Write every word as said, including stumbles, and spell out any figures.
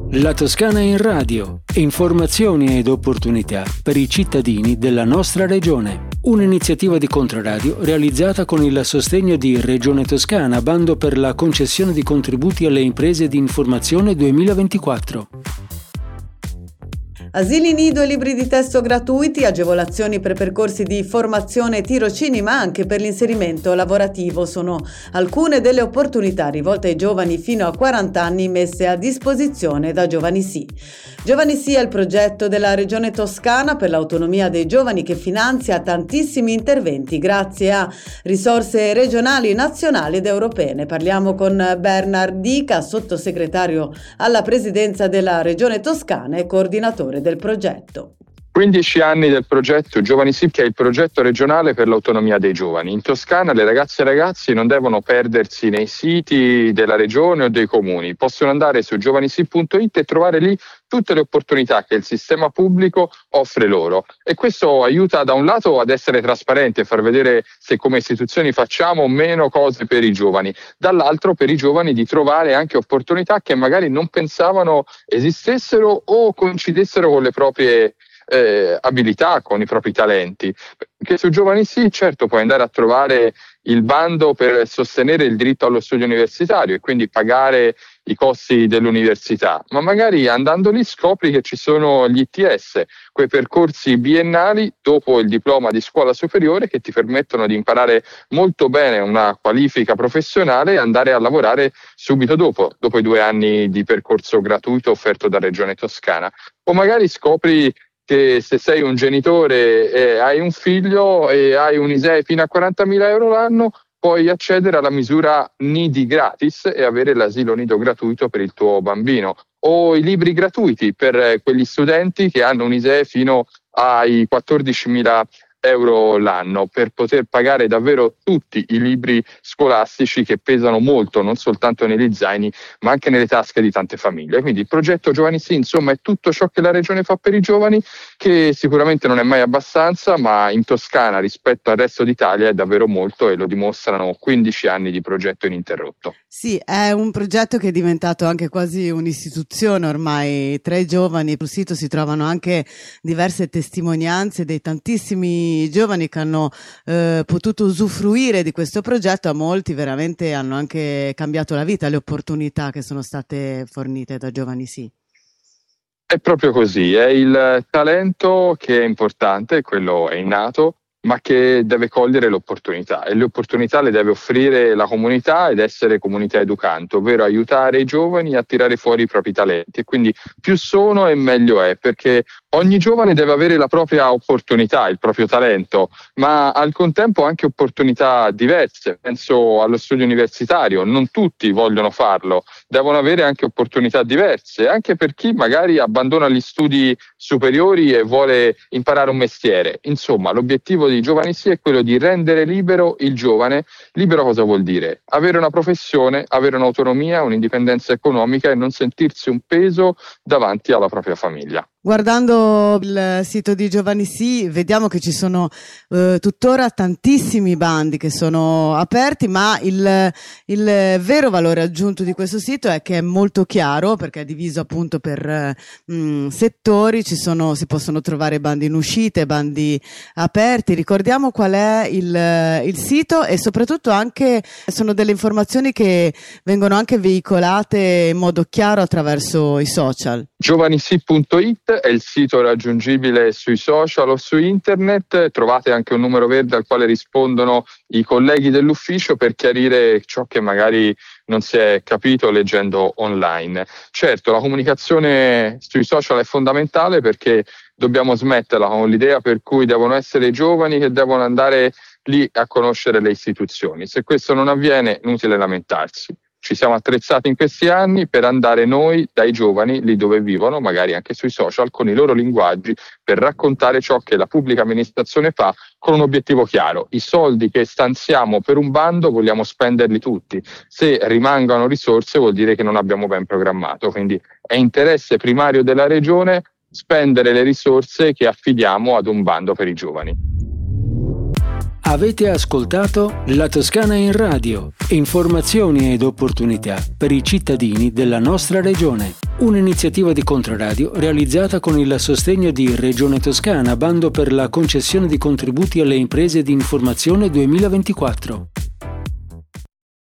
La Toscana in radio. Informazioni ed opportunità per i cittadini della nostra regione. Un'iniziativa di Controradio realizzata con il sostegno di Regione Toscana, bando per la concessione di contributi alle imprese di informazione duemilaventiquattro. Asili nido e libri di testo gratuiti, agevolazioni per percorsi di formazione e tirocini, ma anche per l'inserimento lavorativo sono alcune delle opportunità rivolte ai giovani fino a quaranta anni messe a disposizione da Giovani Sì. Giovani Sì è il progetto della Regione Toscana per l'autonomia dei giovani che finanzia tantissimi interventi grazie a risorse regionali, nazionali ed europee. Ne parliamo con Bernard Dica, sottosegretario alla presidenza della Regione Toscana e coordinatore del progetto. quindici anni del progetto Giovani Sì, che è il progetto regionale per l'autonomia dei giovani. In Toscana le ragazze e i ragazzi non devono perdersi nei siti della regione o dei comuni, possono andare su giovanisi punto it e trovare lì tutte le opportunità che il sistema pubblico offre loro, e questo aiuta da un lato ad essere trasparenti e far vedere se come istituzioni facciamo meno cose per i giovani, dall'altro per i giovani di trovare anche opportunità che magari non pensavano esistessero o coincidessero con le proprie Eh, abilità, con i propri talenti. Che su Giovani Sì, certo, puoi andare a trovare il bando per sostenere il diritto allo studio universitario e quindi pagare i costi dell'università, ma magari andando lì scopri che ci sono gli I T S, quei percorsi biennali dopo il diploma di scuola superiore che ti permettono di imparare molto bene una qualifica professionale e andare a lavorare subito dopo, dopo i due anni di percorso gratuito offerto da Regione Toscana. O magari scopri che se sei un genitore e hai un figlio e hai un I S E E fino a quarantamila euro l'anno, puoi accedere alla misura Nidi gratis e avere l'asilo nido gratuito per il tuo bambino, o i libri gratuiti per quegli studenti che hanno un I S E E fino ai quattordicimila euro l'anno, per poter pagare davvero tutti i libri scolastici che pesano molto, non soltanto negli zaini ma anche nelle tasche di tante famiglie. Quindi il progetto Giovani Sì, insomma, è tutto ciò che la regione fa per i giovani, che sicuramente non è mai abbastanza, ma in Toscana rispetto al resto d'Italia è davvero molto, e lo dimostrano quindici anni di progetto ininterrotto. Sì, è un progetto che è diventato anche quasi un'istituzione ormai tra i giovani. Sul sito si trovano anche diverse testimonianze dei tantissimi giovani che hanno eh, potuto usufruire di questo progetto. A molti veramente hanno anche cambiato la vita le opportunità che sono state fornite da Giovani Sì. È proprio così, è il talento che è importante, quello è innato, ma che deve cogliere l'opportunità, e le opportunità le deve offrire la comunità ed essere comunità educante, ovvero aiutare i giovani a tirare fuori i propri talenti. E quindi più sono e meglio è, perché ogni giovane deve avere la propria opportunità, il proprio talento, ma al contempo anche opportunità diverse. Penso allo studio universitario, non tutti vogliono farlo, devono avere anche opportunità diverse, anche per chi magari abbandona gli studi superiori e vuole imparare un mestiere. Insomma, l'obiettivo di Giovani Sì è quello di rendere libero il giovane. Libero cosa vuol dire? Avere una professione, avere un'autonomia, un'indipendenza economica e non sentirsi un peso davanti alla propria famiglia. Guardando il sito di Giovani Sì vediamo che ci sono eh, tuttora tantissimi bandi che sono aperti, ma il, il vero valore aggiunto di questo sito è che è molto chiaro, perché è diviso appunto per mh, settori. Ci sono, si possono trovare bandi in uscita, bandi aperti. Ricordiamo qual è il, il sito, e soprattutto anche sono delle informazioni che vengono anche veicolate in modo chiaro attraverso i social. giovanisi punto it è il sito raggiungibile sui social o su internet. Trovate anche un numero verde al quale rispondono i colleghi dell'ufficio per chiarire ciò che magari non si è capito leggendo online. Certo, la comunicazione sui social è fondamentale, perché dobbiamo smetterla con l'idea per cui devono essere i giovani che devono andare lì a conoscere le istituzioni. Se questo non avviene, inutile lamentarsi. Ci siamo attrezzati in questi anni per andare noi dai giovani lì dove vivono, magari anche sui social, con i loro linguaggi, per raccontare ciò che la pubblica amministrazione fa con un obiettivo chiaro. I soldi che stanziamo per un bando vogliamo spenderli tutti. Se rimangono risorse vuol dire che non abbiamo ben programmato. Quindi è interesse primario della Regione spendere le risorse che affidiamo ad un bando per i giovani. Avete ascoltato La Toscana in radio. Informazioni ed opportunità per i cittadini della nostra regione. un'iniziativa di Controradio realizzata con il sostegno di Regione Toscana, bando per la concessione di contributi alle imprese di informazione duemilaventiquattro.